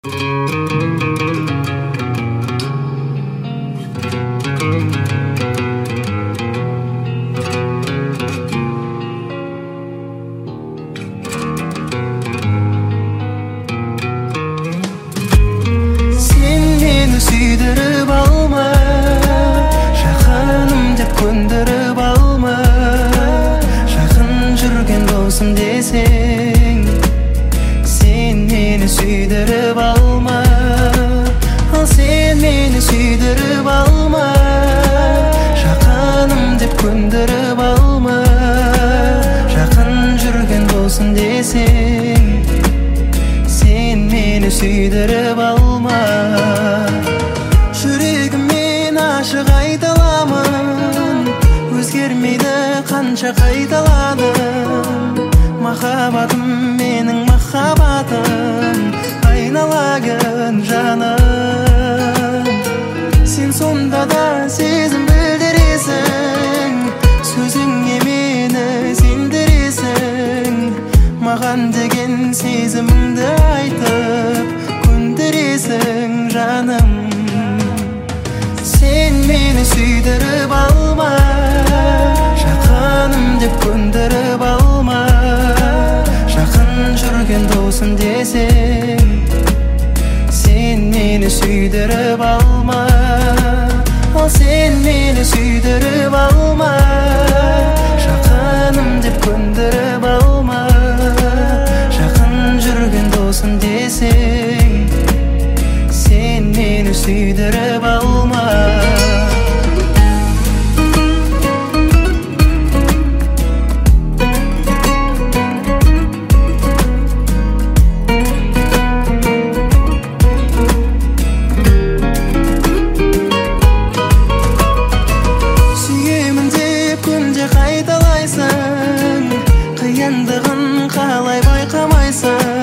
Suydirib alma Жүрегіммен ашық айталамын Өзгермейді қанша қайталадым Махаббатым менің махаббатым Айналагын жаным Сен сонда да сезім білдіресің Сөзіңе мені сендіресің Маған деген сезіміңді айтып көндіресің жаным Сен мені сүйдіріп алма Жақыным деп көндіріп алма Жақын жүрген досым десең Сен мені сүйдіріп алма Ал сен мені сүйдіріп алма Жақыным деп көндіріп алма досым десең Сен мені сүйдіріп алма Сүйемін деп күнде қайталайсың Қиындығын қалай байқамайсың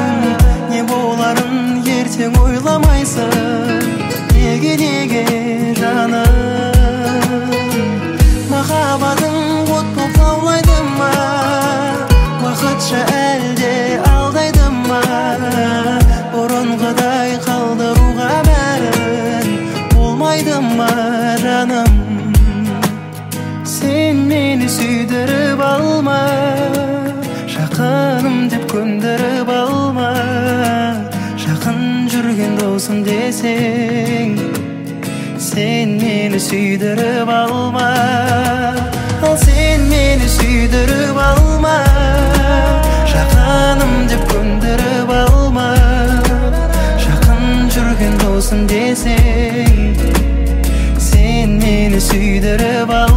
Ертең ойламайсың Неге жаным Махаббатың от боп лаулайды ма Уақытша әлде алдайды ма Бұрынғыдай қалдыруға бәрін Болмайды ма жаным Сен мені сүйдіріп алма Жақыным деп көндіріп алма Жақын жүрген досым десең Сен мені сүйдіріп алма Ал сен мені сүйдіріп алма Жақыным деп көндіріп алма Жақын жүрген досым десең Сен мені сүйдіріп алма